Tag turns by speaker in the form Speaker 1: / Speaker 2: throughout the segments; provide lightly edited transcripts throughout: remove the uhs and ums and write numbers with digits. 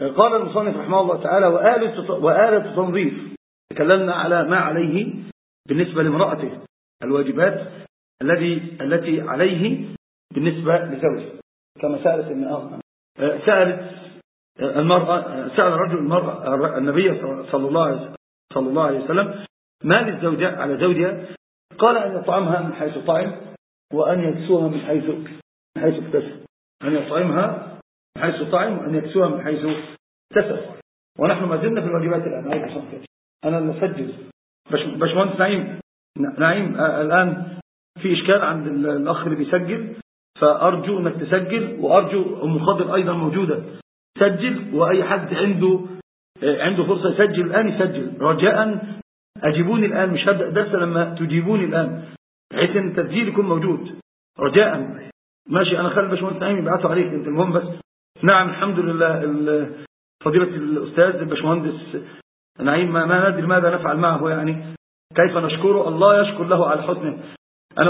Speaker 1: قال المصنف رحمه الله تعالى: وآلة تنظيف. تكلمنا على ما عليه بالنسبة لامرأته، الواجبات التي عليه بالنسبة لزوجه، كما سأل رجل المرأة النبي صلى الله عليه وسلم: ما للزوجة على زوجها؟ قال: أن يطعمها من حيث طعم، وأن يكسوها من حيث اكتسب. أن يطعمها من حيث طعم، وأن يكسوها من حيث اكتسب. ونحن ما زلنا في الواجبات الآن. أنا المسجل باشمهندس نعيم الآن في إشكال عند الأخ اللي بيسجل، فأرجو أنك تسجل، وأرجو أم خضر أيضا موجودة سجل، وأي حد عنده فرصة يسجل الآن يسجل. رجاء أجيبوني الآن، مش هبدأ درس لما تجيبوني الآن، بحيث أن التسجيل يكون موجود. رجاء. ماشي، أنا خلي باشمهندس نعيم يبعثوا عليك أنت، المهم بس. نعم، الحمد لله. فضيلة الأستاذ الباشمهندس نعيم ما ندري ماذا نفعل معه، يعني كيف نشكره. الله يشكر له على حسنه. أنا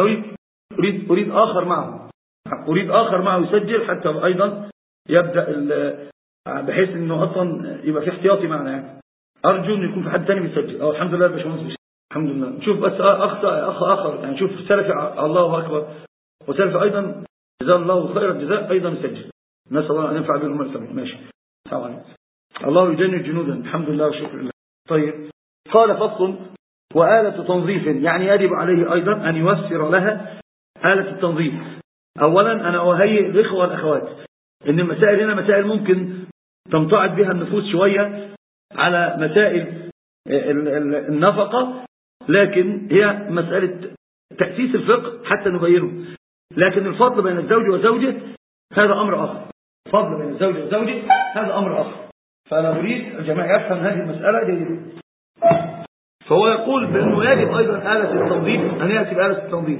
Speaker 1: أريد آخر معه يسجل، حتى أيضا يبدأ بحيث أنه أصلا يبقى في احتياطي معنا. يعني أرجو أن يكون في حد ثاني بيسجل. الحمد لله باشمهندس، الحمد لله. نشوف بس أخ آخر، يعني شوف سلفي، الله أكبر، وسلفي أيضا جزاه الله خير الجزاء أيضا يسجل. نسأل الله أن ينفع بهم السمع. ماشي، السلام عليكم. الله يجنب جنودا، الحمد لله والشكر لله. طيب، قال: فصل: وآلة تنظيف، يعني يجب عليه أيضا أن يوفر لها آلة التنظيف. أولا أنا أهيئ الإخوة والأخوات إن المسائل هنا مسائل ممكن تمتعض بها النفوس شوية على مسائل النفقة، لكن هي مسألة تأسيس الفقه حتى نبينه. لكن الفضل بين الزوج وزوجه هذا أمر آخر. الفضل بين الزوج وزوجه هذا أمر آخر. فأنا أريد الجميع يفهم هذه المسألة جيدا. فهو يقول بأنه يجب أيضا آلة التنظيف أن يأتي بآلة التنظيف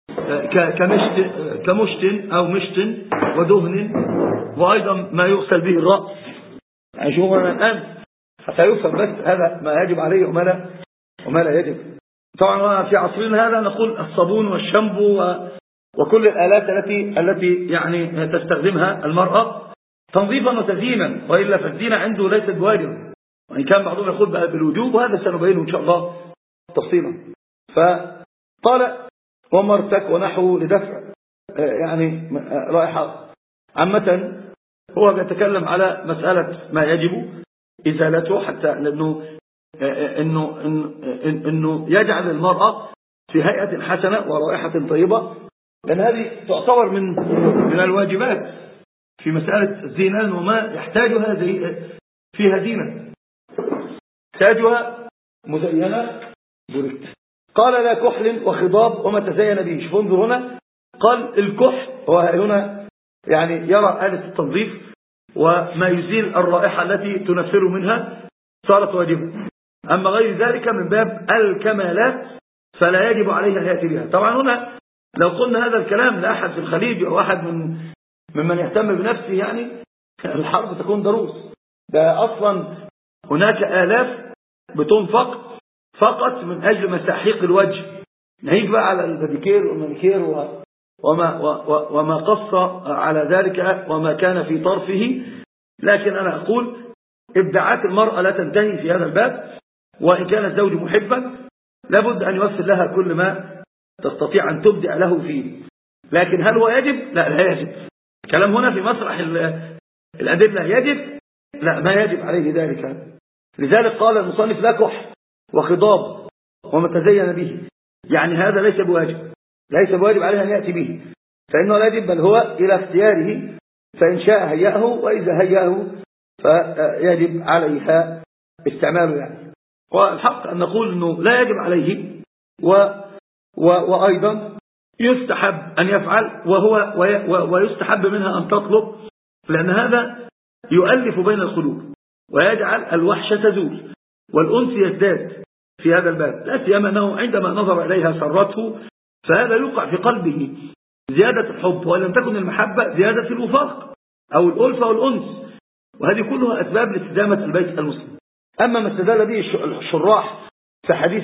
Speaker 1: كمشت أو مشت ودهن، وأيضا ما يغسل به الرأس. يعني شوفوا الآن حتى يفهم بس هذا ما يجب عليه وما لا يجب. طبعا في عصرنا هذا نقول الصابون والشامبو وكل الآلات التي يعني تستخدمها المرأة تنظيفا وتزيينا، وإلا فالزينة عنده ليست بواجب، وإن كان بعضهم يقول بقى بالوجوب، وهذا سنبينه إن شاء الله تفصيلا. فقال: ومرتك ونحو لدفع يعني رائحة. عامة هو بيتكلم على مسألة ما يجب إزالته، حتى لأنه إنه يجعل المرأة في هيئة حسنة ورائحة طيبة، لأن هذه تعتبر من الواجبات في مسألة الزينة، وما يحتاجها فيها زينة، يحتاجها مزينة بركت. قال: لا كحل وخضاب وما تزين به. شوفوا انظر هنا، قال الكحل هو هنا يعني يرى آلة التنظيف وما يزيل الرائحة التي تنفر منها صارت واجبة. أما غير ذلك من باب الكمالات فلا يجب عليه أن يأتي بها. طبعا هنا لو قلنا هذا الكلام لأحد في الخليج أو أحد ممن يهتم بنفسه، يعني الحرب تكون ضروس. ده أصلا هناك آلاف بتنفق فقط من أجل مساحيق الوجه. نهيج بقى على الباديكير والمانيكير وما قص على ذلك وما كان في طرفه. لكن أنا أقول إبداعات المرأة لا تنتهي في هذا الباب، وإن كان الزوج محبا لابد أن يوفر لها كل ما تستطيع أن تبدع له فيه. لكن هل هو يجب؟ لا يجب. الكلام هنا في مسرح الأدلة. يجب؟ لا، ما يجب عليه ذلك. لذلك قال المصنف: لا كحل وخضاب وما تزين به، يعني هذا ليس بواجب عليه أن يأتي به، فإنه لا يجب، بل هو إلى اختياره، فإن شاء هيأه، وإذا هيأه فيجب عليها استعماله. يعني والحق أن نقول أنه لا يجب عليه، وأيضا يستحب أن يفعل، ويستحب منها أن تطلب، لأن هذا يؤلف بين القلوب ويجعل الوحشة تزول والأنس يزداد في هذا الباب. لا سيما أنه عندما نظر إليها سرته، فهذا يوقع في قلبه زيادة الحب، وإن لم تكن المحبة زيادة الوفاق أو الألفة والأنس، وهذه كلها أسباب لاستدامة البيت المسلم. أما ما استدل به الشراح في حديث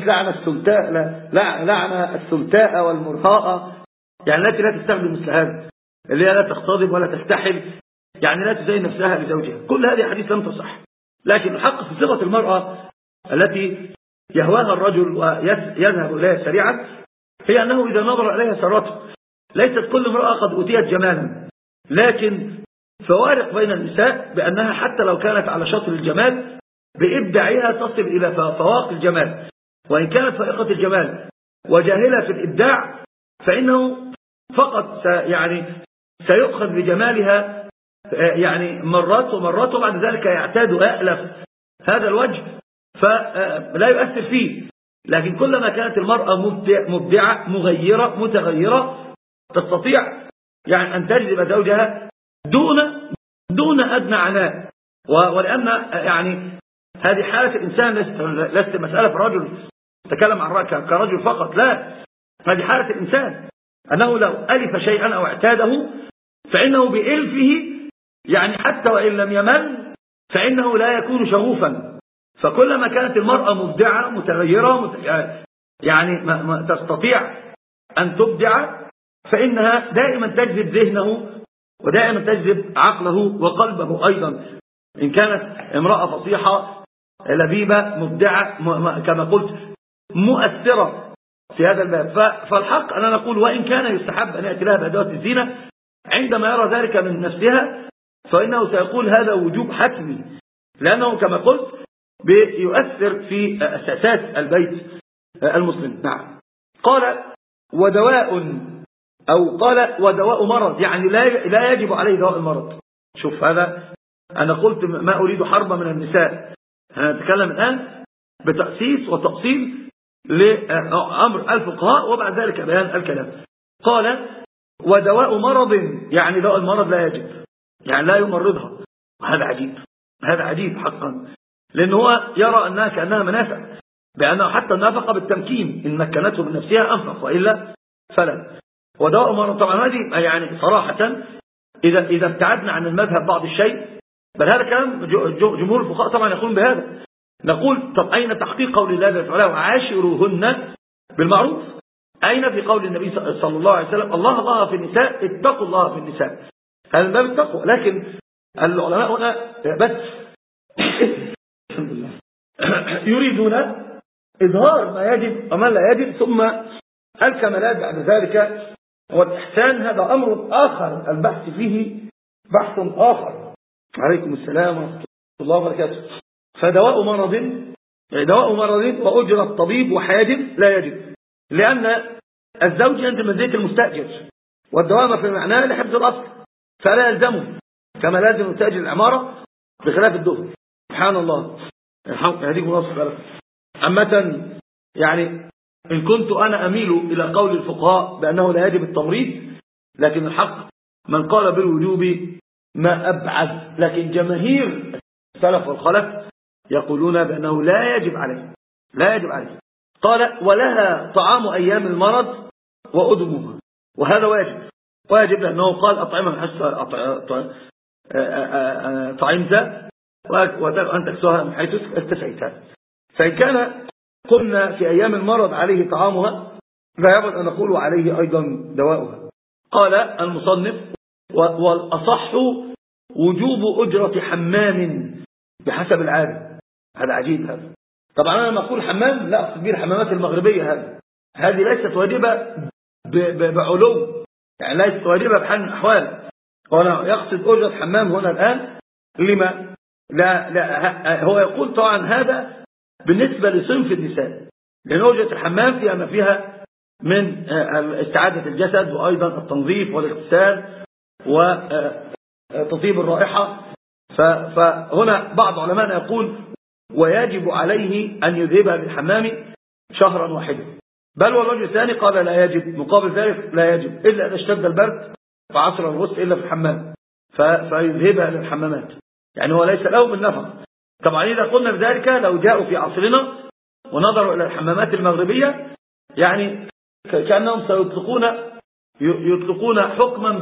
Speaker 1: لعن السلتاء والمرهاء، يعني التي لا تستخدم مثل هذا، اللي هي لا تختضب ولا تستحل، يعني لا تزين نفسها لزوجها. كل هذه حديث لم تصح. لكن الحق في صفة المرأة التي يهواها الرجل ويذهب إليها سريعا هي أنه إذا نظر إليها سرته. ليست كل امرأة قد أوتيت جمالا، لكن فوارق بين النساء بأنها حتى لو كانت على شطر الجمال بإبداعها تصل إلى فواق الجمال، وإن كانت فائقة الجمال وجاهلة في الإبداع فإنه فقط سيؤخذ بجمالها يعني مرات ومرات، وبعد ذلك يعتاد ويألف هذا الوجه فلا يؤثر فيه. لكن كلما كانت المرأة مبدعة مغيرة متغيرة تستطيع يعني أن تجذب زوجها دون أدنى عناء. ولأن يعني هذه حالة الإنسان لست مسألة الرجل تكلم عن كرجل فقط، لا، هذه حالة الإنسان أنه لو ألف شيئا أو اعتاده فإنه بإلفه يعني حتى وإن لم يمل فإنه لا يكون شغوفا. فكلما كانت المرأة مبدعة متغيرة يعني ما تستطيع أن تبدع فإنها دائما تجذب ذهنه ودائما تجذب عقله وقلبه أيضا. إن كانت امرأة فصيحة لبيبة مبدعة كما قلت مؤثرة في هذا الباب، فالحق أنا نقول وإن كان يستحب أن يأتي لها بأدوات الزينة عندما يرى ذلك من نفسها فإنه سيقول هذا وجوب حتمي، لأنه كما قلت بيؤثر في أساسات البيت المسلم. نعم. قال ودواء أو قال ودواء مرض، يعني لا يجب عليه دواء المرض. شوف هذا، أنا قلت ما أريد حربا من النساء، أنا أتكلم الآن بتأسيس وتأصيل لأمر الفقهاء وبعد ذلك بيان الكلام. قال ودواء مرض، يعني دواء المرض لا يجب، يعني لا يمرضها. هذا عجيب، هذا عجيب حقا، لأنه هو يرى أنها كأنها منافع، بأنه حتى النفقة بالتمكين إن مكنته من نفسها أنفق وإلا فلا. ودواء مرض طبعا هذه يعني صراحة إذا ابتعدنا عن المذهب بعض الشيء، بل هذا كلام جمهور الفقهاء طبعا يقولون بهذا. نقول طب أين تحقيق قول الله جل وعلا وعاشروهن بالمعروف؟ أين في قول النبي صلى الله عليه وسلم الله في النساء اتقوا الله في النساء؟ هذا باب التقوى. لكن العلماء هنا بس يريدون إظهار ما يجب وما لا يجب، ثم الكمالات بعد ذلك والإحسان هذا أمر آخر البحث فيه بحث آخر. عليكم السلام ورحمة الله وبركاته. فدواء مرض وأجر الطبيب وحاجب لا يجب، لأن الزوج ينزل من زيت المستأجر، والدوام في معناه لحفظ الأصل فلا يلزمه كما لازم مستأجر العمارة بخلاف الدخل. سبحان الله، هذه مناصف. عامة يعني إن كنت أنا أميل إلى قول الفقهاء بأنه لا يجب التمريض، لكن الحق من قال بالوجوب ما أبعد، لكن جماهير السلف والخلف يقولون بأنه لا يجب عليه، لا يجب عليه. قال ولها طعام أيام المرض وأدمها، وهذا واجب لأنه قال أطعمها طعمت وأن تكسوها من حيث استسعيتها. فإن كان قلنا في أيام المرض عليه طعامها لا يبعد أن نقول عليه أيضا دواؤها. قال المصنف والأصح وجوب أجرة حمام بحسب العادة. هذا عجيب هذا. طبعا أنا لما أقول حمام لا أقصد به الحمامات المغربية، هذه ليست واجبة بعلو، يعني ليست واجبة بحال من الأحوال. وأنا يقصد أجرة حمام هنا الآن لما لا هو يقول طبعا هذا بالنسبة لصنف النساء، لأن أجرة الحمام فيها ما فيها من استعادة الجسد وأيضا التنظيف والاغتسال وتطيب الرائحة. فهنا بعض علماء يقول ويجب عليه أن يذهبها بالحمام شهرا واحدا، بل والوجه الثاني قال لا يجب، مقابل ذلك لا يجب إلا إذا اشتد البرد فعصر الغسل إلا في الحمام فيذهبها للحمامات، يعني هو ليس له من نفق. طبعا إذا قلنا بذلك لو جاءوا في عصرنا ونظروا إلى الحمامات المغربية يعني كأنهم يطلقون حكما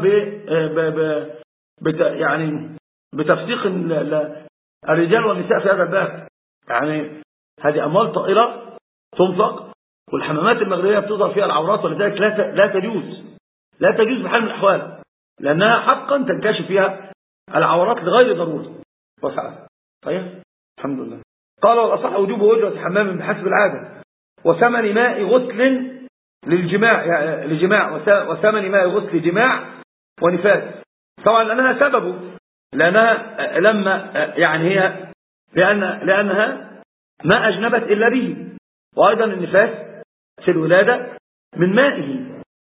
Speaker 1: يعني بتفسيق الرجال والنساء في هذا الباب. يعني هذه أموال طائلة تنفق، والحمامات المغربية بتظهر فيها العورات، ولذلك لا تجوز بحال من الأحوال، لأنها حقا تنكشف فيها العورات لغير ضرورة وسعة. طيب الحمد لله. قال والأصح وجوب أجرة حمام بحسب العادة وثمن ماء غسل للجماع، يعني لجماع، وثمن ماء غسل جماع ونفاس. طبعا لأنها سببه، لأنها لما يعني هي لأنها ما أجنبت إلا به. وأيضا النفاس في الولادة من مائه،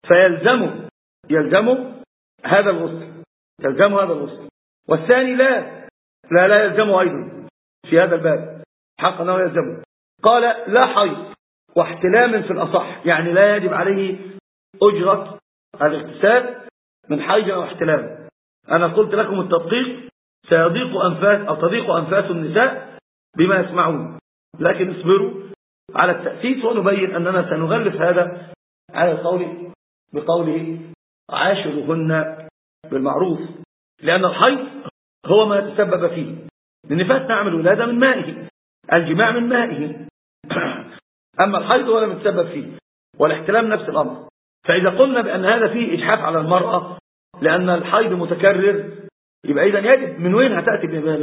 Speaker 1: يلزم هذا الغسل. والثاني لا يلزمه أيضا في هذا الباب، حق أنه يلزمه. قال لا حيض واحتلام في الأصح، يعني لا يجب عليه أجرة الاغتسال من حيض أو احتلام. أنا قلت لكم التدقيق تضيق أنفاس النساء بما يسمعون، لكن اصبروا على التأسيس ونبين أننا سنغلف هذا على القول بقوله عاشرهن بالمعروف، لأن الحيض هو ما يتسبب فيه. النفاس نعمل ولادة من مائه، الجماع من مائه أما الحيض هو لم يتسبب فيه، والاحتلام نفس الأمر. فإذا قلنا بأن هذا فيه إجحاف على المرأة لأن الحيض متكرر، يبقى إذن يجب من وين هتأتي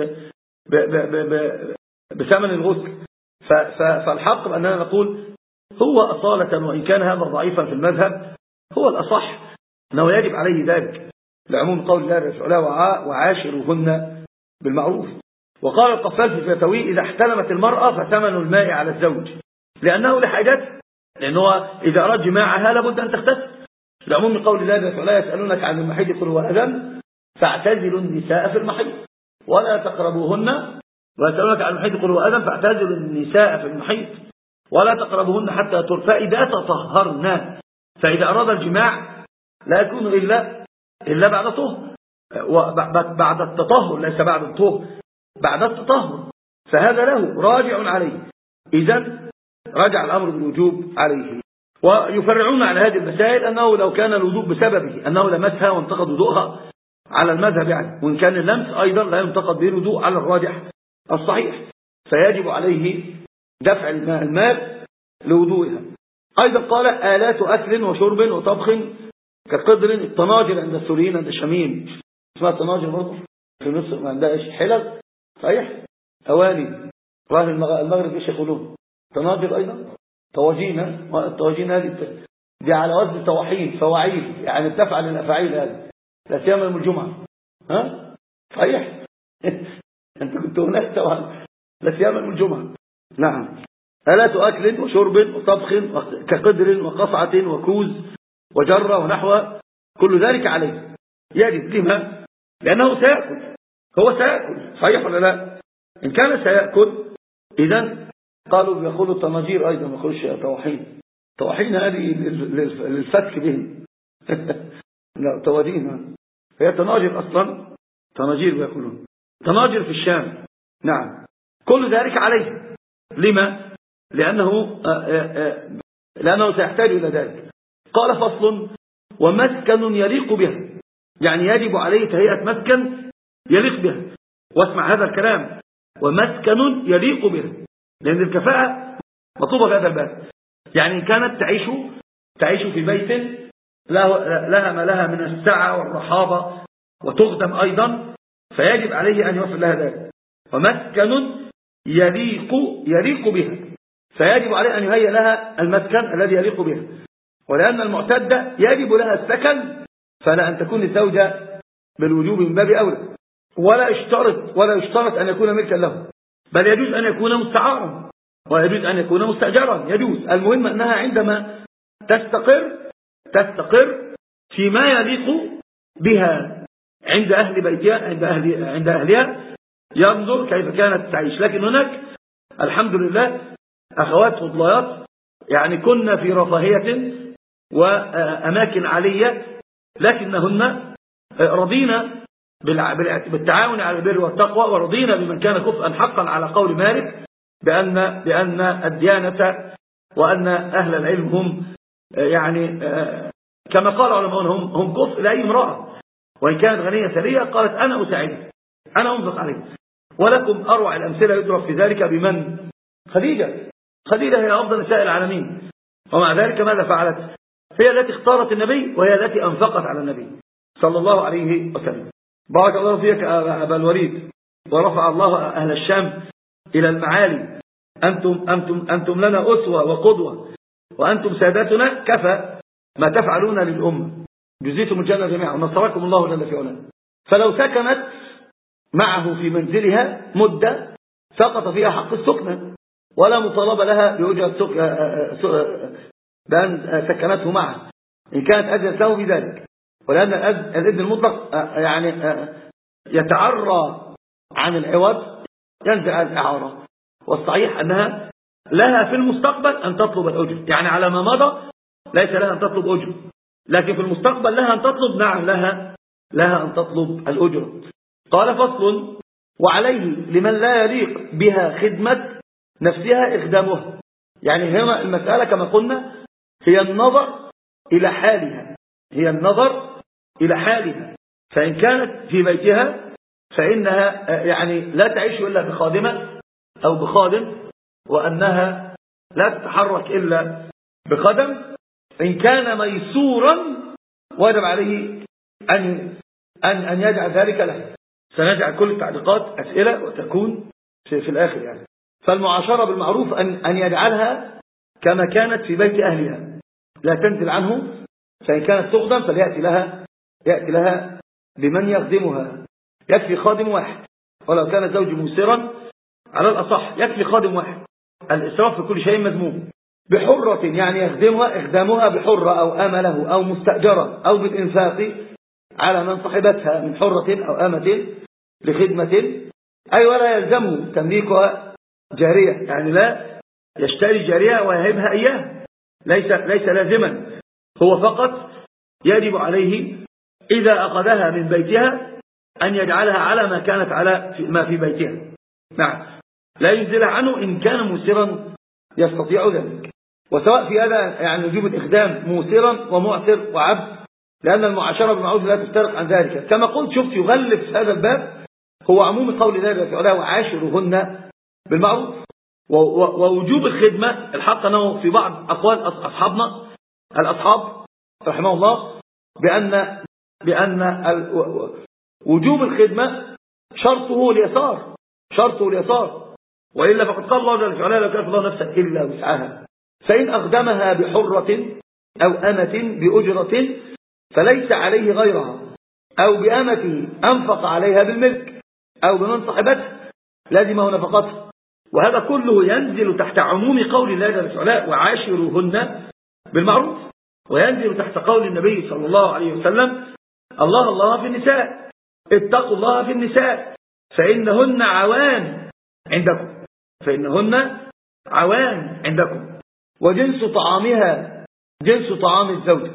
Speaker 1: بثمن الغسل. فالحق بأننا نقول هو أصالة، وإن كان هذا ضعيفا في المذهب، هو الأصح أنه يجب عليه ذلك لعموم قول الله تعالى وعاشرهن بالمعروف. وقال القفال في الفتاوي إذا احتلمت المرأة فثمن الماء على الزوج، لأنه لحاجته، لأنه إذا أراد جماعها لابد أن تغتسل لعموم قول الله تعالى يسألونك عن المحيض قل هو أذى فاعتزلوا النساء في المحيض ولا تقربوهن، ويسألونك عن المحيض قل هو أذى فاعتزلوا النساء في المحيض ولا تقربوهن حتى يطهرن فإذا تطهرن. فإذا أراد الجماع لا يكون إلا بعد طهر، بعد التطهر، ليس بعد الطهر، بعد التطهر، فهذا له راجع عليه. إذن رجع الأمر بالوجوب عليه. ويفرعون على هذه المسائل أنه لو كان الوجوب بسببه أنه لمسها وانتقد وضوءها على المذهب يعني، وإن كان اللمس أيضا لا ينتقد به الوضوء على الراجح الصحيح، فيجب عليه دفع الماء لوضوئها. أيضا قال آلات أكل وشرب وطبخ كقدر الطناجر عند السوريين عند الشاميين، اسمها الطناجر برضه في مصر ما عندهاش حلل صحيح، أواني، وأهل المغرب ايش يقولون طناجر أيضا طواجين. الطواجين هذه دي على وزن طواحين فواعيل، يعني بتفعل الأفاعيل هذه لا سيما يوم الجمعة. ها صحيح أنت كنت هناك طبعا لا سيما يوم الجمعة. نعم آلات أكل وشرب وطبخ كقدر وقصعة وكوز وجرة ونحو كل ذلك عليه يجب. لما؟ لأنه سيأكل، هو سيأكل صحيح ولا لا؟ إن كان سيأكل إذن قالوا بيأخذوا الطناجير أيضا، ما يأخذوش طواحين هذه للفتك بهم لا طواجين، هي طناجر أصلا، طناجير بيأكلون طناجر في الشام. نعم كل ذلك عليه. لما؟ لأنه سيحتاج إلى ذلك. قال فصل ومسكن يليق بها، يعني يجب عليه تهيئة مسكن يليق بها. واسمع هذا الكلام، ومسكن يليق بها، لأن الكفاءة مطلوبة في هذا الباب. يعني كانت تعيش في بيت لها ما لها من السعة والرحابة وتخدم أيضا، فيجب عليه أن يوفر لها ذلك. ومسكن يليق بها، فيجب عليه أن يهيئ لها المسكن الذي يليق بها. ولأن المعتدة يجب لها السكن، فلا أن تكون الزوجة بالوجوب من باب أولى، ولا يشترط أن يكون ملكا له، بل يجوز أن يكون مستعارا ويجوز أن يكون مستأجرا، يجوز. المهم أنها عندما تستقر فيما يليق بها عند أهل بيتها، عند أهلها، ينظر كيف كانت تعيش. لكن هناك الحمد لله أخوات فضليات يعني كنا في رفاهية وأماكن عالية، لكنهن رضينا بالتعاون على البر والتقوى، ورضينا بمن كان كفءا حقا على قول مالك بأن الديانة وأن أهل العلم هم يعني كما قال علماء هم كفء لأي امرأة، وإن كانت غنية ثرية قالت أنا أساعدك، أنا أنفق عليك. ولكم أروع الأمثلة يضرب في ذلك بمن؟ خديجة هي أفضل نساء العالمين، ومع ذلك ماذا فعلت؟ هي التي اختارت النبي، وهي التي أنفقت على النبي صلى الله عليه وسلم. بارك الله فيك أبا الوليد. ورفع الله أهل الشام إلى المعالي. أنتم لنا أسوة وقدوة، وأنتم ساداتنا، كفى ما تفعلون للأمة، جزيتم الجنة جميعا ونصركم الله جل في علاه. فلو سكنت معه في منزلها مدة سقط فيها حق السكنة، ولا مطالبة لها بوجه بأن سكنته معه إن كانت أجلت له بذلك، ولأن الإذن المطلق يعني يتعرى عن العوض، ينزع الإعارة. والصحيح أنها لها في المستقبل أن تطلب الأجر، يعني على ما مضى ليس لها أن تطلب أجر، لكن في المستقبل لها أن تطلب، نعم لها أن تطلب الأجر. قال فصل: وعليه لمن لا يليق بها خدمة نفسها إخدامها. يعني هنا المسألة كما قلنا هي النظر إلى حالها، فإن كانت في بيتها فإنها يعني لا تعيش إلا بخادمة أو بخادم، وأنها لا تتحرك إلا بقدم. إن كان ميسورا واجب عليه أن يجعل ذلك له. سنجعل كل التعليقات أسئلة وتكون في الآخر يعني. فالمعاشرة بالمعروف أن يجعلها كما كانت في بيت أهلها، لا تنزل عنه. فإن كانت تخدم فليأتي لها بمن يخدمها. يكفي خادم واحد، ولو كان الزوج موسرا على الأصح يكفي خادم واحد. الإسراف في كل شيء مذموم. بحرة يعني إخدامها بحرة أو أمله أو مستأجرة أو بالإنفاق على من صاحبتها من حرة أو أمة لخدمة. أي ولا يلزمه تمليكها جارية، يعني لا يشتري جارية ويهبها إياه، ليس لازما. هو فقط يجب عليه إذا أخذها من بيتها أن يجعلها على ما كانت على ما في بيتها. نعم، لا ينزل عنه إن كان موسرا يستطيع ذلك. وسواء في هذا يعني يجب الإخدام موسرا ومعسر وعبد، لأن المعاشرة بالمعروف لا تفترق عن ذلك. كما قلت شفت يغلب هذا الباب هو عموم قول الله جل وعلا: وعاشرهن بالمعروف. ووجوب الخدمة الحق أنه في بعض أقوال الأصحاب رحمه الله بأن وجوب الخدمة شرطه اليسار، وإلا فقد قال الله جل وعلا: لا يكلف الله نفسا إلا وسعها. فإن أخدمها بحرة أو أمة بأجرة فليس عليه غيرها، أو بأمته أنفق عليها بالملك أو بمن صاحبتها لازمه نفقتها. وهذا كله ينزل تحت عموم قول الله جل وعلا: وعاشروهن بالمعروف، وينزل تحت قول النبي صلى الله عليه وسلم: الله في النساء، اتقوا الله في النساء فإنهن عوان عندكم، وجنس طعامها جنس طعام الزوج،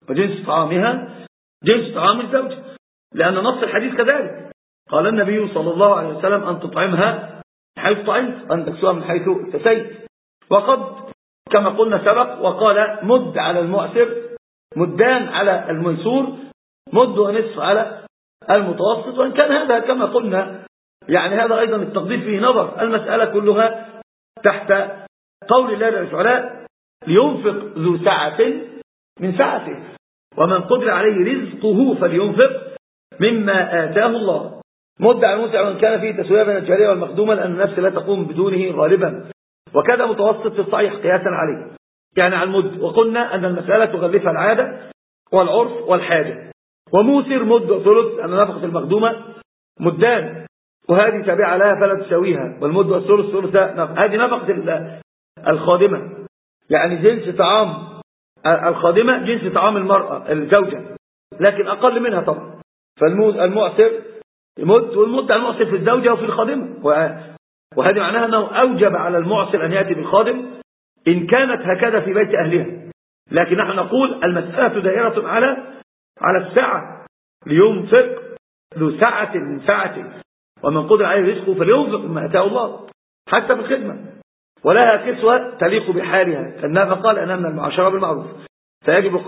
Speaker 1: لأن نص الحديث كذلك. قال النبي صلى الله عليه وسلم: أن تطعمها من حيث طعمت، أن تكسوها من حيث اكتسيت. وقد كما قلنا سبق وقال: مد على المعسر، مدان على الميسور، مد ونصف على المتوسط. وإن كان هذا كما قلنا يعني هذا أيضا التقدير فيه نظر. المسألة كلها تحت قول الله جل وعلا: لينفق ذو سعة من سعته، ومن قدر عليه رزقه فلينفق مما آتاه الله. مد على الموسع وإن كان فيه تسوية بين الجارية والمخدومة، لأن النفس لا تقوم بدونه غالبا، وكذا متوسط في الصحيح قياسا عليه يعني على المد. وقلنا أن المسألة تغلفها العادة والعرف والحاجة. وموسر مد وثلث، أن نفقة المخدومة مدان، وهذه تابعة لها فلا تساويها، والمد والثلث ثلثة. هذه نفقة الخادمة، يعني جنس طعام الخادمة جنس طعام المرأة الزوجة، لكن أقل منها طبعا. فالمعسر يمد، والمد على المعسر في الزوجة وفي الخادمة. وهذه معناها أنه أوجب على المعسر أن يأتي بالخادم إن كانت هكذا في بيت أهلها. لكن نحن نقول المسألة دائرة على السعة. لينفق ذو سعة من سعته، ومن قدر عليه رزقه فلينفق مما آتاه الله، حتى في الخدمة. ولها كسوة تليق بحالها كالنفقة، لأنها من المعاشرة بالمعروف. فيجب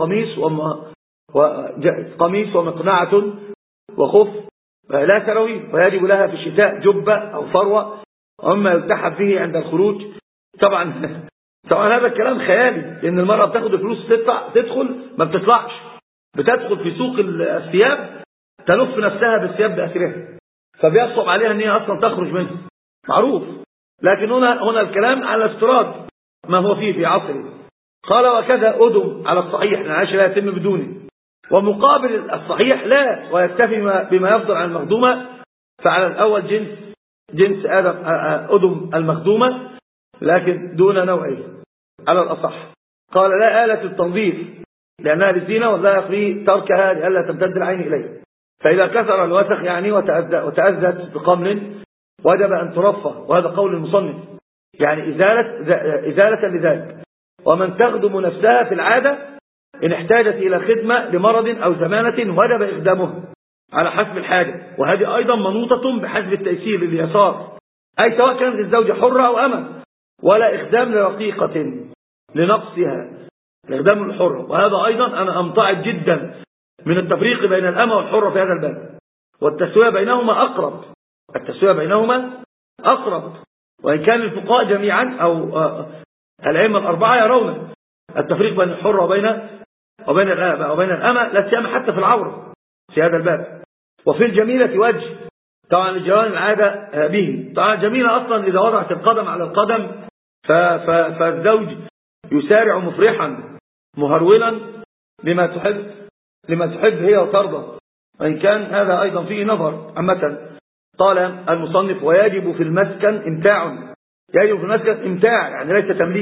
Speaker 1: قميص ومقنعة وخف لا سراويل، ويجب لها في الشتاء جبة أو فروة وما يلتحف به عند الخروج. طبعا هذا الكلام خيالي، لأن المرأة بتاخد الفلوس تدخل ما بتطلعش، بتدخل في سوق الثياب تلف نفسها بالثياب بأسرها، فبيصعب عليها ان هي اصلا تخرج منه، معروف. لكن هنا الكلام على افتراض ما هو فيه في عصره. قال وكذا أدم على الصحيح، العيش لا يتم بدونه. ومقابل الصحيح لا، ويكتفي بما يفضل عن المخدومة، فعلى الأول جنس أدم المخدومة لكن دون نوعه على الأصح. قال لا آلة التنظيف لأنها للزينة ولا يقضي تركها لئلا تمتد العين إليه. فإذا كثر الوسخ يعني وتأذت بقمل وجب أن ترفه، وهذا قول المصنف، يعني إزالة لذلك. ومن تخدم نفسها في العادة إن احتاجت إلى خدمة لمرض أو زمانة وجب إخدامها على حسب الحاجة، وهذه أيضا منوطة بحسب التيسير لليسار، أي سواء كانت الزوجة حرة أو أمة، ولا إخدام لرقيقة لنقصها، الإخدام الحرة. وهذا أيضا أنا أمتعض جدا من التفريق بين الأمة والحرة في هذا الباب، والتسوية بينهما أقرب، التسوية بينهما أقرب. وإن كان الفقهاء جميعا أو الأئمة الأربعة يرون التفريق بين الحرة وبين الأمة، لا سيما حتى في العورة في هذا الباب. وفي الجميلة وجه، طبعا الجوان العادة به. طبعا الجميلة أصلا إذا وضعت القدم على القدم فالزوج يسارع مفرحا مهرولا لما تحب هي وترضى، وإن كان هذا أيضا فيه نظر. عامة قال المصنف ويجب في المسكن امتاع، يجب في المسكن امتاع يعني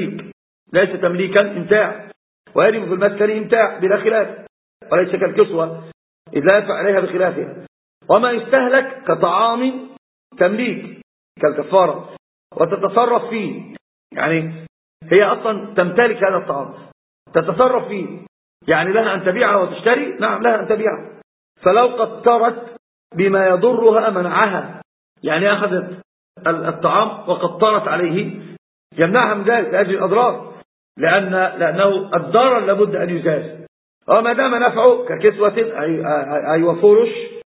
Speaker 1: ليس تمليكا امتاع، ويجب في المسكن امتاع بلا خلاف، وليس كالكسوة إذ لا يدفع عليها بخلافها. وما يستهلك كطعام تمليك كالكفارة وتتصرف فيه، يعني هي أصلا تمتلك هذا الطعام تتصرف فيه، يعني لها أن تبيعه وتشتري، نعم لها أن تبيعه. فلو قطرت بما يضرها منعها، يعني أخذت الطعام وقطرت عليه يمنعها من ذلك لأجل الأضرار، لأنه الضرر لابد أن يزال. وما دام نفعه ككسوة أي وفرش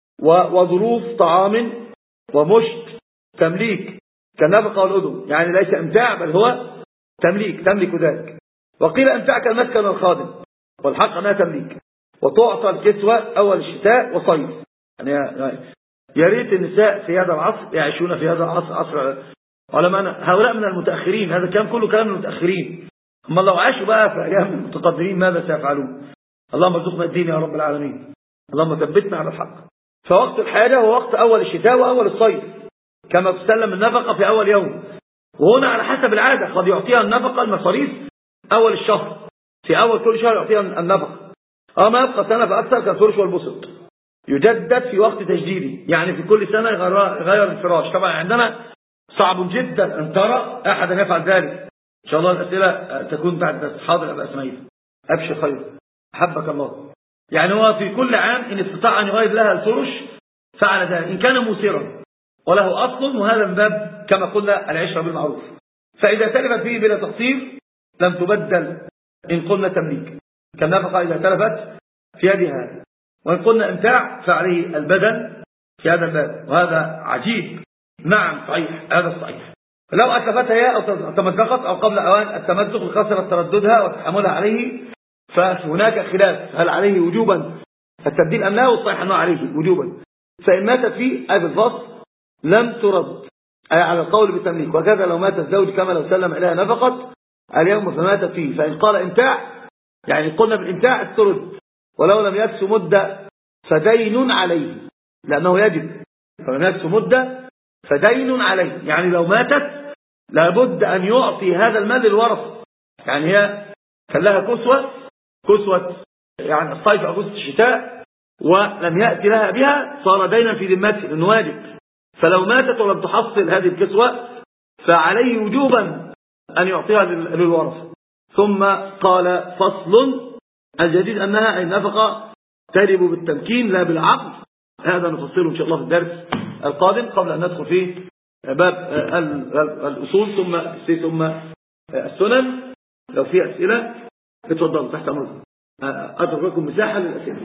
Speaker 1: وظروف طعام ومشت تمليك كالنفقة والأدم، يعني ليس امتاع بل هو تملك ذلك. وقيل امتاع كالمسكن والخادم، والحق أنها تمليك. وتعطى الكسوة أول الشتاء وصيف، يعني يا ريت النساء في هذا العصر يعيشون في هذا العصر، عصر علماء هؤلاء من المتأخرين، هذا كان كله كلام المتأخرين. أما لو عاشوا بقى في أيام المتقدمين ماذا سيفعلون؟ اللهم ارزقنا الدين يا رب العالمين، اللهم ثبتنا على الحق. فوقت الحاجة هو وقت أول الشتاء وأول الصيف، كما تسلم النفقة في أول يوم. وهنا على حسب العادة قد يعطيها النفقة المصاريف أول الشهر، في أول كل شهر يعطيها النفقة. أما يبقى سنة فأكثر كالفرش والبسط يجدد في وقت تجديده، يعني في كل سنة يغير الفراش. طبعا عندنا صعب جدا أن ترى أحدا يفعل ذلك. إن شاء الله الأسئلة تكون بعد بس. حاضر أبا إسماعيل، أبشر خير، أحبك الله. يعني هو في كل عام إن استطاع أن يغير لها الفرش فعل ذلك إن كان موسرا وله أصل، وهذا من باب كما قلنا العشرة بالمعروف. فإذا تلفت فيه بلا تقصير لم تبدل إن قلنا تمليك كالنفقة إذا تلفت في يدها، وإن قلنا امتاع فعليه البدن في هذا الباب، وهذا عجيب. نعم صحيح، هذا الصحيح. لو أتلفتها هي أو تمزقت أو قبل أوان التمزق لكثرة ترددها وتحملها عليه فهناك خلاف هل عليه وجوبا التبديل أم لا، والصحيح أنه عليه وجوبا. فإن ماتت فيه أي بالفصل لم ترد، أي على القول بالتمليك. وكذا لو مات الزوج كما لو سلم إليها نفقت اليوم فماتت فيه، فإن قال امتاع يعني قلنا بالامتاع ترد، ولو لم يكس مدة فدين عليه، لأنه يجب، فلم يكس مدة فدين عليه، يعني لو ماتت لابد أن يعطي هذا المال للورث. يعني هي كان لها كسوة يعني الصيف أغسطس الشتاء ولم يأتي لها بها، صار دينا في ذمته لأنه واجب. فلو ماتت ولم تحصل هذه الكسوة فعليه وجوبا أن يعطيها للورث. ثم قال فصل الجديد أنها أي نفقة تجب بالتمكين لا بالعقد. هذا نفصله إن شاء الله في الدرس القادم قبل أن ندخل في باب الأصول ثم السنن. لو في أسئلة اتفضلوا تحت أمركم، أترك لكم مساحة للأسئلة.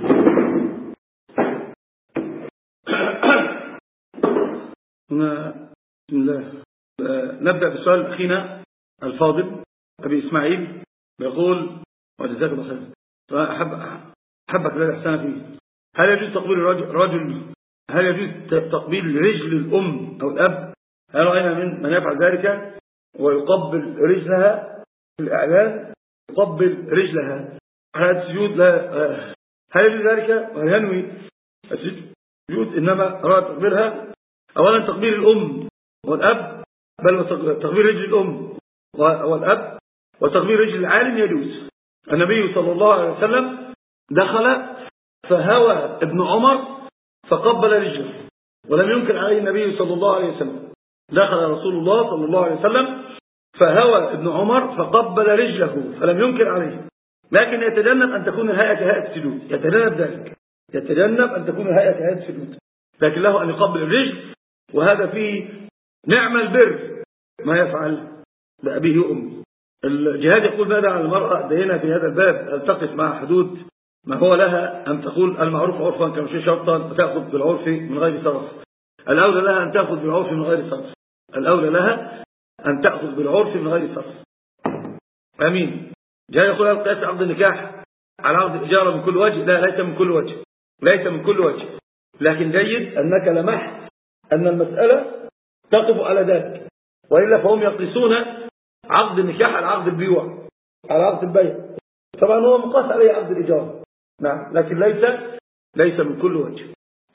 Speaker 1: بسم الله. نبدأ بسؤال أخينا الفاضل أبي إسماعيل، يقول وجزاك الله خير، أحبك لا إحسان فيه. هل يجوز تقبيل الرجل هل يجوز تقبيل رجل الأم أو الأب؟ هل رأينا من يفعل ذلك ويقبل رجلها في الإعلان، يقبل رجلها على السجود؟ لا. هل يجوز ذلك وهل ينوي السجود؟ إنما أراد تقبيلها. أولا تقبيل الأم والأب، بل تقبيل رجل الأم والأب وتقبيل رجل العالم يجوز. النبي صلى الله عليه وسلم دخل فهوى ابن عمر فقبل رجله ولم ينكر عليه النبي صلى الله عليه وسلم. دخل رسول الله صلى الله عليه وسلم فهوى ابن عمر فقبل رجله فلم ينكر عليه، لكن يتجنب أن تكون الهيئة كهيئة السجود، يتجنب ذلك، يتجنب أن تكون الهيئة كهيئة السجود، لكن له أن يقبل الرجل، وهذا فيه نعم البر ما يفعل بأبيه وأمه. الجهاد يقول ماذا على المرأة دينا في هذا الباب؟ أن تقف مع حدود ما هو لها، أن تقول المعروف عرفا كمشي شرطا وتأخذ بالعرف من غير صرف. الأولى لها أن تأخذ بالعرف من غير صرف، الأولى لها أن تأخذ بالعرف من غير صرف. أمين. جاء يقول القياس عقد النكاح على عقد الإجارة من كل وجه؟ لا، ليس من كل وجه، ليس من كل وجه، لكن جيد أنك لمحت أن المسألة تقف على ذلك، وإلا فهم يقيسون عقد النكاح على عقد البيوع، على عقد البيع. طبعا هو مقاس عليه عقد الإجارة، نعم، لكن ليس من كل وجه.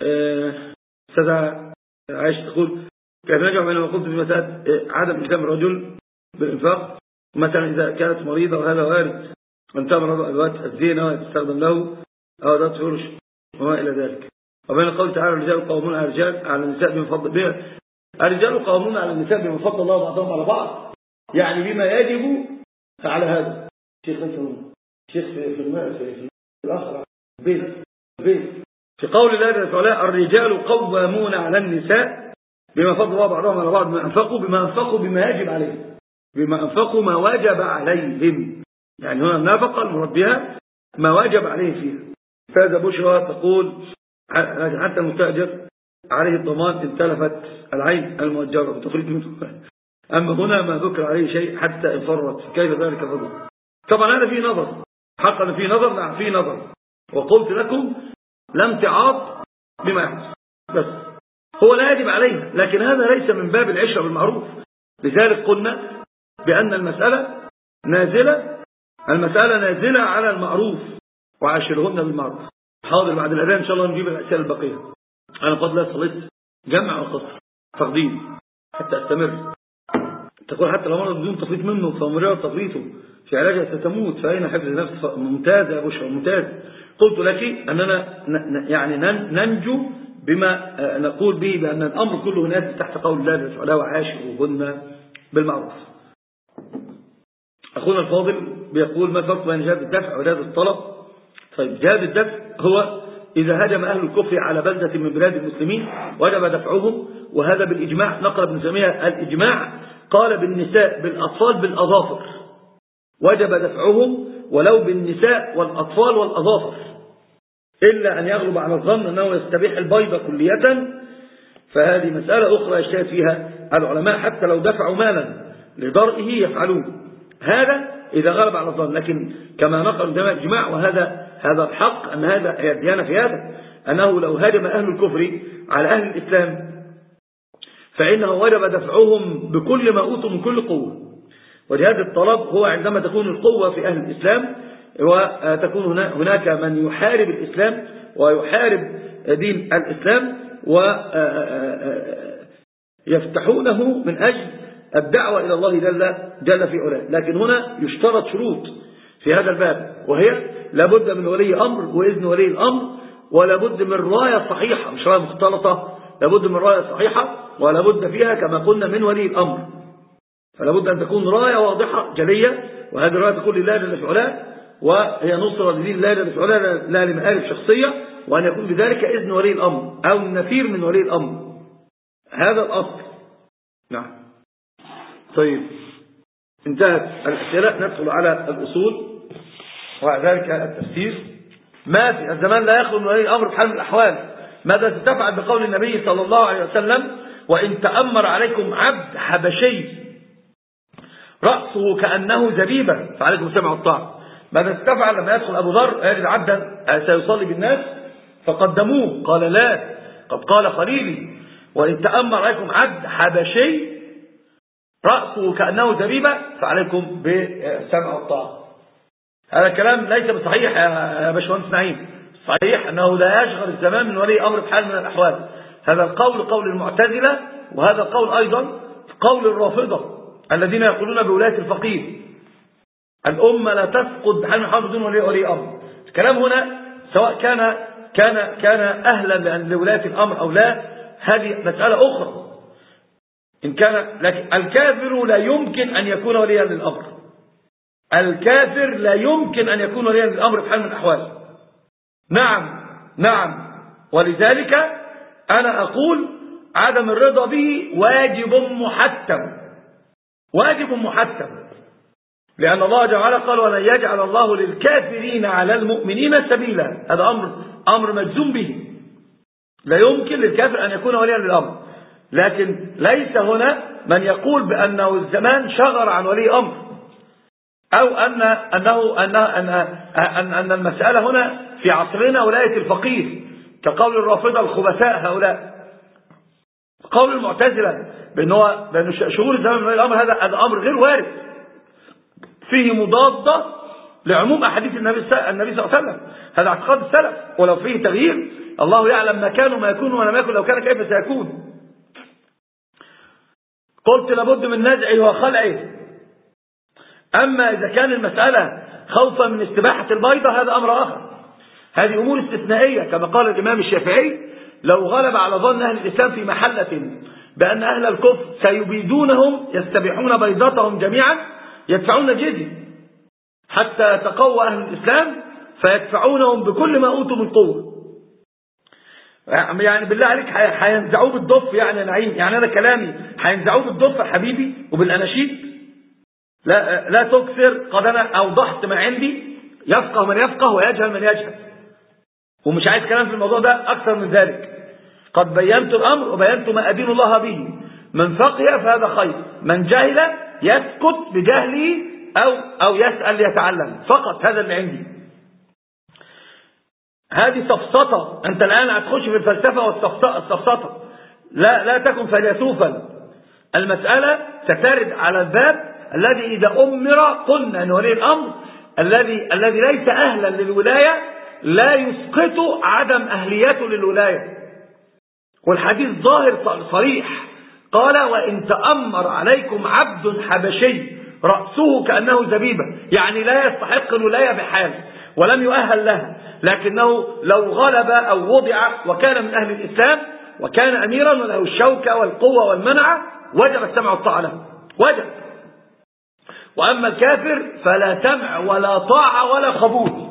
Speaker 1: أستاذ عائشة تقول كيف نجمع بين ما قلت في مسألة عدم إلزام الرجل بالإنفاق، مثلا إذا كانت مريضة وهذا وارد أن تعمل أدوات الزينة وتستخدم له أو أدوات فرش وما إلى ذلك. وبين قول تعالى الرجال قوامون على النساء بما فضل بها، الرجال قوامون على النساء بما فضل الله بعضهم على بعض، يعني بما يجب على هذا. شيخ في الآخر في قول الله تعالى الرجال قوامون على النساء بما فضل الله بعضهم على بعض بما أنفقوا بما يجب عليهم، بما أنفقوا ما وجب عليهم، يعني هنا النفقة المراد بها ما وجب عليه فيها. فهذا بشرى تقول حتى المستأجر عليه الضمان إن تلفت العين المؤجرة بتخريج منه، أما هنا ما ذكر عليه شيء حتى إن فرط، كيف ذلك الرجل؟ طبعا هذا فيه نظر، حقا فيه نظر، نعم فيه نظر، وقلت لكم لم تعاط بما يحدث، بس هو لا يجب عليه، لكن هذا ليس من باب العشرة بالمعروف. لذلك قلنا بأن المسألة نازلة على المعروف، وعاشرهن بالمعروف. حاضر بعد الأذان إن شاء الله نجيب الأسئلة البقية. أنا قد لا صليت جمع وقصر تقديم حتى أستمر. تقول حتى لو مرض بدون تفريط منه فمجرد تفريطه في علاجها ستموت، فأين حفظ النفس؟ ممتاز يا بشرى، ممتاز. قلت لك أننا يعني ننجو بما نقول به بأن الأمر كله نازل تحت قول الله تعالى وعاشروهن بالمعروف. أخونا الفاضل بيقول ما الفرق بين جهاد الدفع وجهاد الطلب؟ طيب، جهاد الدفع هو إذا هجم أهل الكفر على بلدة من بلاد المسلمين وجب دفعهم، وهذا بالإجماع. نقل ابن تيمية الإجماع، قال بالنساء بالأطفال بالأظافر وجب دفعهم ولو بالنساء والأطفال والأظافر، إلا أن يغلب على الظن أنه يستبيح البيضة كلية، فهذه مسألة أخرى يجتهد فيها العلماء، حتى لو دفعوا مالا لضرئه يفعلون هذا إذا غلب على الظن. لكن كما نقل جماعة الإجماع، وهذا الحق، أن هذا هي الديانة في هذا، أنه لو هاجم أهل الكفر على أهل الإسلام فإنه وجب دفعهم بكل ما أوتوا من كل قوة. وجهاد الطلب هو عندما تكون القوة في أهل الإسلام وتكون هناك من يحارب الإسلام ويحارب دين الإسلام ويفتحونه من أجل الدعوة إلى الله جل في علاه. لكن هنا يشترط شروط في هذا الباب، وهي لابد من ولي أمر وإذن ولي الأمر، ولابد من راية صحيحة، مش راية مختلطة، لابد من راية صحيحة، ولابد فيها كما قلنا من ولي الأمر، فلابد أن تكون راية واضحة جلية، وهذه الراية تكون لله جل في علاه، وهي نصرة لدين الله جل في علاه لا لمآرب شخصية، وأن يكون بذلك إذن ولي الأمر أو النفير من ولي الأمر. هذا الأصل. نعم. طيب، انتهت الأسئلة، ندخل على الأصول وذلك التفسير. ما في الزمان لا يخلو من ولي الأمر بحال من الأحوال. ماذا ستفعل بقول النبي صلى الله عليه وسلم وإن تأمر عليكم عبد حبشي رأسه كأنه زبيبة فعليكم السمع والطاعة؟ ماذا ستفعل لما يدخل أبو ذر يجد عبدا سيصلي بالناس فقدموه. قال لا، قد قال خليلي وإن تأمر عليكم عبد حبشي رأسه كأنه زبيبة فعليكم بالسمع والطاعة. هذا الكلام ليس بصحيح يا باشمهندس نعيم. صحيح أنه لا يشغل الزمان من ولي أمر بحال من الأحوال. هذا القول قول المعتزلة، وهذا القول أيضا قول الرافضة الذين يقولون بولاية الفقيه. الأمة لا تسقط بحال من الأحوال بدون ولي أمر. الكلام هنا سواء كان أهلا لولاية الأمر أو لا، هذه مسألة أخرى. إن كان، لكن الكافر لا يمكن أن يكون وليا للأمر. الكافر لا يمكن أن يكون وليا للأمر بحال من الأحوال. نعم. ولذلك أنا أقول عدم الرضا به واجب محتم، لأن الله جل وعلا قال ولن يجعل الله للكافرين على المؤمنين سبيلا. هذا أمر مجزوم به. لا يمكن للكافر أن يكون وليا للأمر. لكن ليس هنا من يقول بأنه الزمان شغر عن ولي أمر، أو أن المسألة هنا في عصرنا ولاية الفقيه كقول الرافضة الخبثاء هؤلاء. قول المعتزلة بأن شغور الزمان من ولي الأمر هذا أمر غير وارد، فيه مضادة لعموم أحاديث النبي صلى الله عليه وسلم. هذا اعتقاد السلف. ولو فيه تغيير الله يعلم ما كان وما يكون ولم يكن، لو كان كيف سيكون. قلت لابد من نزعه وخلعه. أما إذا كان المسألة خوفا من استباحة البيضة هذا أمر آخر. هذه أمور استثنائية كما قال الإمام الشافعي: لو غلب على ظن أهل الإسلام في محلة بأن أهل الكفر سيبيدونهم يستبيحون بيضتهم جميعا يدفعون الجزية حتى يتقوى أهل الإسلام فيدفعونهم بكل ما أوتوا من قوة. يعني بالله عليك هينزعوه بالضف يعني نعيم؟ يعني أنا كلامي هينزعوه بالضف حبيبي وبالأناشيد؟ لا تكثر، قد أنا أوضحت ما عندي، يفقه من يفقه ويجهل من يجهل، ومش عايز كلام في الموضوع ده أكثر من ذلك. قد بينت الأمر وبينت ما أدين الله به. من فقه فهذا خير، من جهل يسكت بجهله أو يسأل يتعلم فقط. هذا اللي عندي. هذه سفسطة. أنت الآن هتخش في الفلسفة والسفسطة. لا تكن فيلسوفا. المسألة سترد على الباب الذي إذا أمر قلنا أن ولي الأمر الذي ليس أهلا للولاية لا يسقط عدم أهليته للولاية. والحديث ظاهر صريح، قال وإن تأمر عليكم عبد حبشي رأسه كأنه زبيبة، يعني لا يستحق الولاية بحال ولم يؤهل لها، لكنه لو غلب أو وضع وكان من أهل الإسلام وكان أميرا وله الشوكة والقوة والمنعة وجب السمع والطاعة له، وجب. وأما الكافر فلا سمع ولا طاعة ولا قبول.